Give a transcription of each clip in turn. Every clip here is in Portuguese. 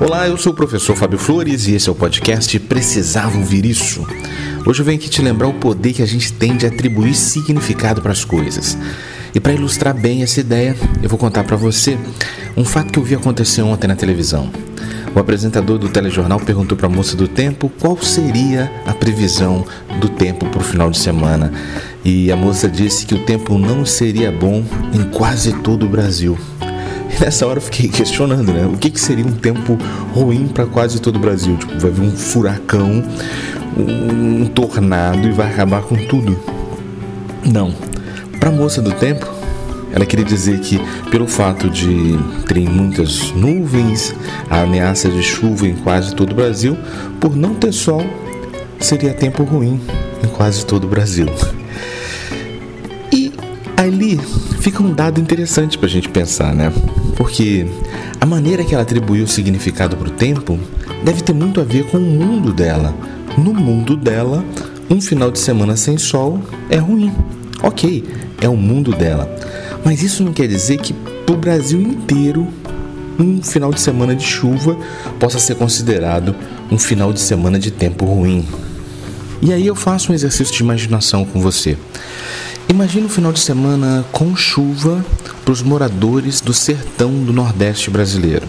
Olá, eu sou o professor Fábio Flores e esse é o podcast Precisava Ouvir Isso. Hoje eu venho aqui te lembrar o poder que a gente tem de atribuir significado para as coisas. E para ilustrar bem essa ideia, eu vou contar para você um fato que eu vi acontecer ontem na televisão. O apresentador do telejornal perguntou para a moça do tempo qual seria a previsão do tempo para o final de semana. E a moça disse que o tempo não seria bom em quase todo o Brasil. E nessa hora eu fiquei questionando, né? O que seria um tempo ruim para quase todo o Brasil? Tipo, vai vir um furacão, um tornado e vai acabar com tudo. Não. Para a moça do tempo, ela queria dizer que pelo fato de terem muitas nuvens, a ameaça de chuva em quase todo o Brasil, por não ter sol, seria tempo ruim em quase todo o Brasil. E ali fica um dado interessante para a gente pensar, né? Porque a maneira que ela atribuiu o significado para o tempo deve ter muito a ver com o mundo dela. No mundo dela, um final de semana sem sol é ruim. Ok, é o mundo dela. Mas isso não quer dizer que para o Brasil inteiro um final de semana de chuva possa ser considerado um final de semana de tempo ruim. E aí eu faço um exercício de imaginação com você. Imagina um final de semana com chuva para os moradores do sertão do Nordeste brasileiro.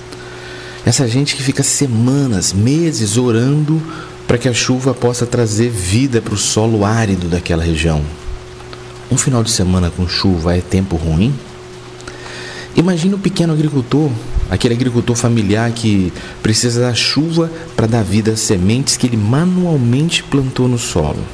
Essa gente que fica semanas, meses orando para que a chuva possa trazer vida para o solo árido daquela região. Um final de semana com chuva é tempo ruim? Imagina o pequeno agricultor, aquele agricultor familiar que precisa da chuva para dar vida às sementes que ele manualmente plantou no solo.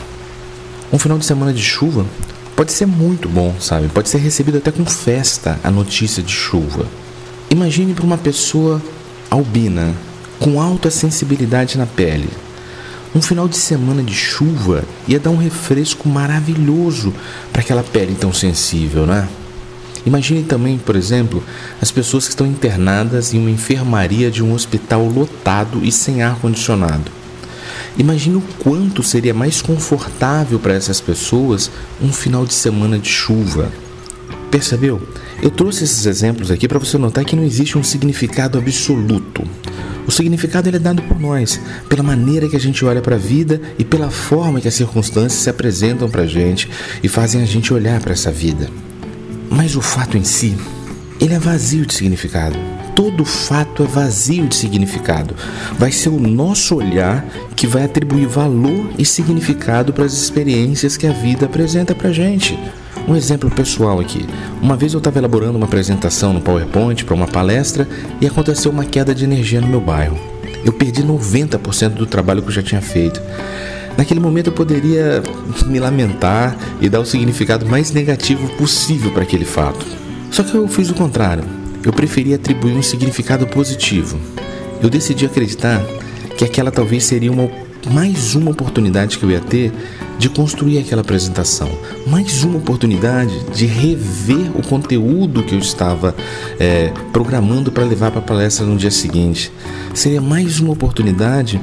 Um final de semana de chuva pode ser muito bom, sabe? Pode ser recebido até com festa a notícia de chuva. Imagine para uma pessoa albina, com alta sensibilidade na pele. Um final de semana de chuva ia dar um refresco maravilhoso para aquela pele tão sensível, né? Imagine também, por exemplo, as pessoas que estão internadas em uma enfermaria de um hospital lotado e sem ar-condicionado. Imagine o quanto seria mais confortável para essas pessoas um final de semana de chuva. Percebeu? Eu trouxe esses exemplos aqui para você notar que não existe um significado absoluto. O significado ele é dado por nós, pela maneira que a gente olha para a vida e pela forma que as circunstâncias se apresentam para a gente e fazem a gente olhar para essa vida. Mas o fato em si, ele é vazio de significado. Todo fato é vazio de significado. Vai ser o nosso olhar que vai atribuir valor e significado para as experiências que a vida apresenta para a gente. Um exemplo pessoal aqui. Uma vez eu estava elaborando uma apresentação no PowerPoint para uma palestra e aconteceu uma queda de energia no meu bairro. Eu perdi 90% do trabalho que eu já tinha feito. Naquele momento eu poderia me lamentar e dar o significado mais negativo possível para aquele fato. Só que eu fiz o contrário. Eu preferi atribuir um significado positivo. Eu decidi acreditar que aquela talvez seria mais uma oportunidade que eu ia ter de construir aquela apresentação. Mais uma oportunidade de rever o conteúdo que eu estava programando para levar para a palestra no dia seguinte. Seria mais uma oportunidade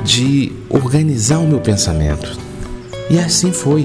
de organizar o meu pensamento. E assim foi.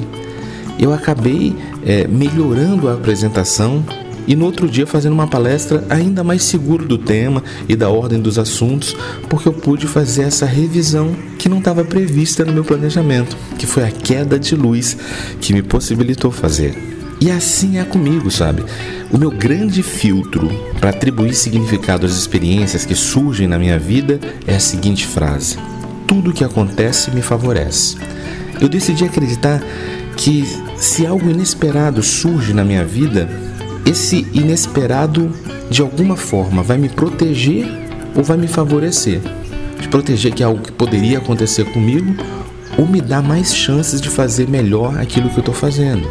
Eu acabei melhorando a apresentação e no outro dia fazendo uma palestra ainda mais seguro do tema e da ordem dos assuntos, porque eu pude fazer essa revisão que não estava prevista no meu planejamento, que foi a queda de luz que me possibilitou fazer. E assim é comigo, sabe? O meu grande filtro para atribuir significado às experiências que surgem na minha vida é a seguinte frase: tudo o que acontece me favorece. Eu decidi acreditar que se algo inesperado surge na minha vida, esse inesperado, de alguma forma, vai me proteger ou vai me favorecer. De proteger que é algo que poderia acontecer comigo ou me dar mais chances de fazer melhor aquilo que eu estou fazendo.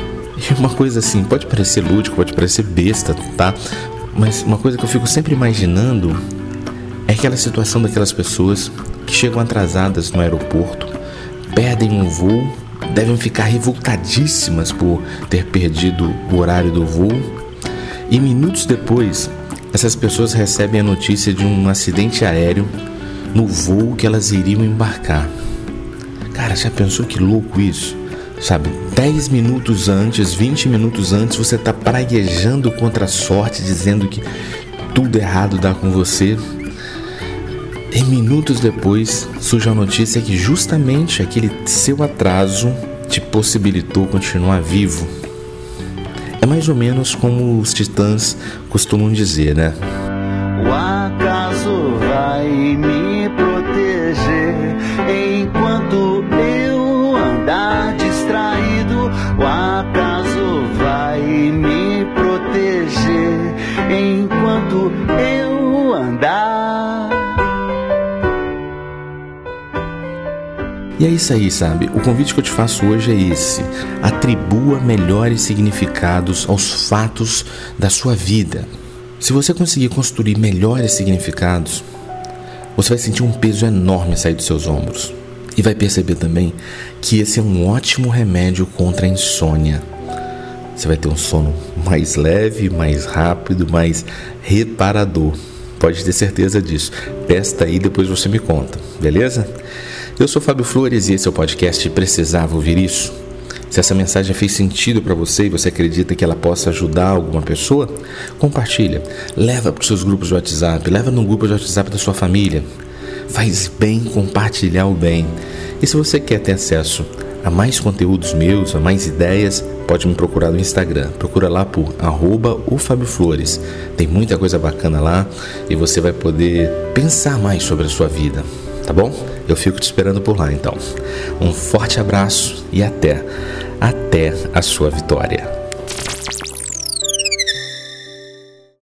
E uma coisa assim, pode parecer lúdico, pode parecer besta, tá? Mas uma coisa que eu fico sempre imaginando é aquela situação daquelas pessoas que chegam atrasadas no aeroporto, perdem um voo, devem ficar revoltadíssimas por ter perdido o horário do voo e minutos depois essas pessoas recebem a notícia de um acidente aéreo no voo que elas iriam embarcar. Cara, já pensou que louco isso? Sabe, 10 minutos antes, 20 minutos antes, você tá praguejando contra a sorte, dizendo que tudo errado dá com você. E minutos depois surge a notícia que justamente aquele seu atraso te possibilitou continuar vivo. É mais ou menos como os titãs costumam dizer, né? O acaso vai me proteger enquanto eu andar distraído. O acaso vai me proteger enquanto eu andar. E é isso aí, sabe? O convite que eu te faço hoje é esse: atribua melhores significados aos fatos da sua vida. Se você conseguir construir melhores significados, você vai sentir um peso enorme sair dos seus ombros. E vai perceber também que esse é um ótimo remédio contra a insônia. Você vai ter um sono mais leve, mais rápido, mais reparador. Pode ter certeza disso. Testa aí, depois você me conta, beleza? Eu sou Fábio Flores e esse é o podcast Precisava Ouvir Isso. Se essa mensagem fez sentido para você e você acredita que ela possa ajudar alguma pessoa, compartilha. Leva para os seus grupos de WhatsApp, leva no grupo de WhatsApp da sua família. Faz bem compartilhar o bem. E se você quer ter acesso a mais conteúdos meus, a mais ideias, pode me procurar no Instagram. Procura lá por @ofabioflores. Tem muita coisa bacana lá e você vai poder pensar mais sobre a sua vida. Tá bom? Eu fico te esperando por lá então. Um forte abraço e até a sua vitória.